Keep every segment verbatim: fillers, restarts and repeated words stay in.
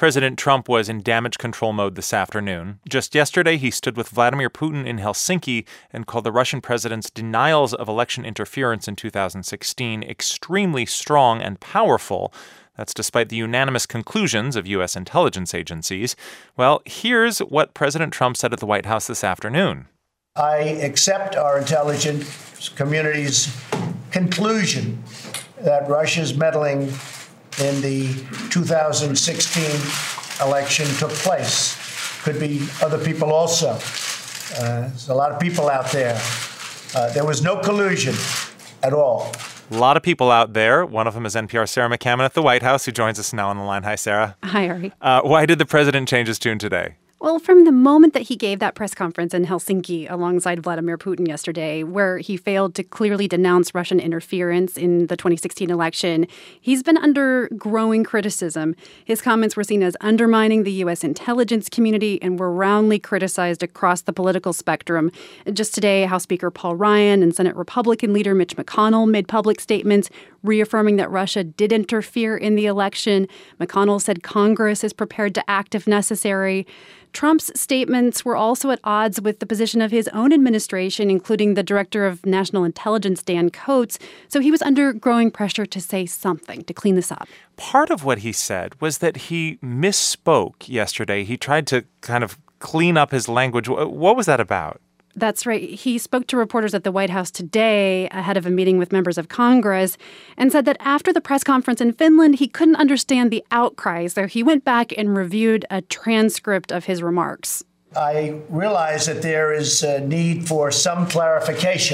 President Trump was in damage control mode this afternoon. Just yesterday, he stood with Vladimir Putin in Helsinki and called the Russian president's denials of election interference in two thousand sixteen extremely strong and powerful. That's despite the unanimous conclusions of U S intelligence agencies. Well, here's what President Trump said at the White House this afternoon. I accept our intelligence community's conclusion that Russia's meddling in the two thousand sixteen election took place. Could be other people also. Uh, there's a lot of people out there. Uh, there was no collusion at all. A lot of people out there. One of them is N P R's Sarah McCammon at the White House, who joins us now on the line. Hi, Sarah. Hi, Ari. Uh, why did the president change his tune today? Well, from the moment that he gave that press conference in Helsinki alongside Vladimir Putin yesterday, where he failed to clearly denounce Russian interference in the twenty sixteen election, he's been under growing criticism. His comments were seen as undermining the U S intelligence community and were roundly criticized across the political spectrum. Just today, House Speaker Paul Ryan and Senate Republican leader Mitch McConnell made public statements reaffirming that Russia did interfere in the election. McConnell said Congress is prepared to act if necessary. Trump's statements were also at odds with the position of his own administration, including the director of national intelligence, Dan Coats. So he was under growing pressure to say something to clean this up. Part of what he said was that he misspoke yesterday. He tried to kind of clean up his language. What was that about? That's right. He spoke to reporters at the White House today ahead of a meeting with members of Congress and said that after the press conference in Finland, he couldn't understand the outcry. So he went back and reviewed a transcript of his remarks. I realize that there is a need for some clarification.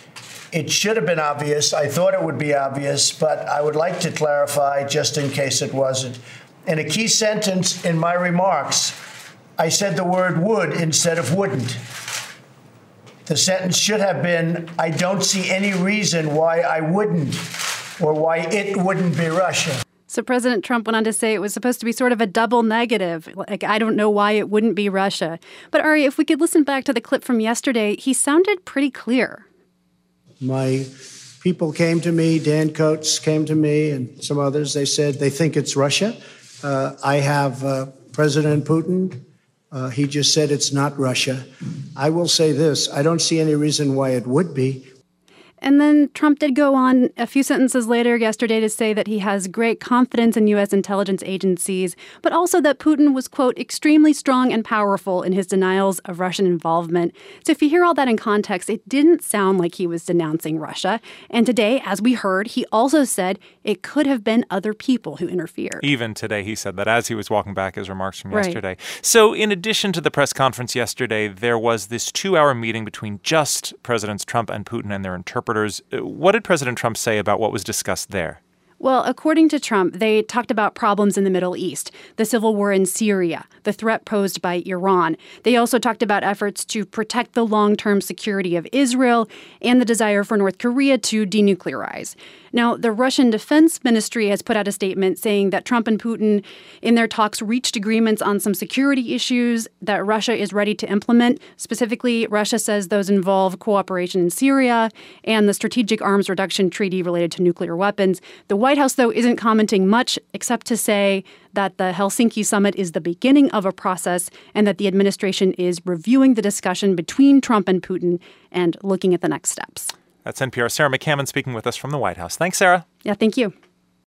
It should have been obvious. I thought it would be obvious, but I would like to clarify just in case it wasn't. In a key sentence in my remarks, I said the word would instead of wouldn't. The sentence should have been, I don't see any reason why I wouldn't or why it wouldn't be Russia. So President Trump went on to say it was supposed to be sort of a double negative. Like, I don't know why it wouldn't be Russia. But Ari, if we could listen back to the clip from yesterday, he sounded pretty clear. My people came to me, Dan Coats came to me and some others. They said they think it's Russia. Uh, I have uh, President Putin. Uh, he just said it's not Russia. I will say this. I don't see any reason why it would be. And then Trump did go on a few sentences later yesterday to say that he has great confidence in U S intelligence agencies, but also that Putin was, quote, extremely strong and powerful in his denials of Russian involvement. So if you hear all that in context, it didn't sound like he was denouncing Russia. And today, as we heard, he also said it could have been other people who interfered. Even today, he said that as he was walking back his remarks from Right. yesterday. So in addition to the press conference yesterday, there was this two-hour meeting between just Presidents Trump and Putin and their interpreters. What did President Trump say about what was discussed there? Well, according to Trump, they talked about problems in the Middle East, the civil war in Syria, the threat posed by Iran. They also talked about efforts to protect the long-term security of Israel and the desire for North Korea to denuclearize. Now, the Russian Defense Ministry has put out a statement saying that Trump and Putin, in their talks, reached agreements on some security issues that Russia is ready to implement. Specifically, Russia says those involve cooperation in Syria and the Strategic Arms Reduction Treaty related to nuclear weapons. The White House, though, isn't commenting much except to say that the Helsinki summit is the beginning of a process and that the administration is reviewing the discussion between Trump and Putin and looking at the next steps. That's N P R's Sarah McCammon speaking with us from the White House. Thanks, Sarah. Yeah, thank you.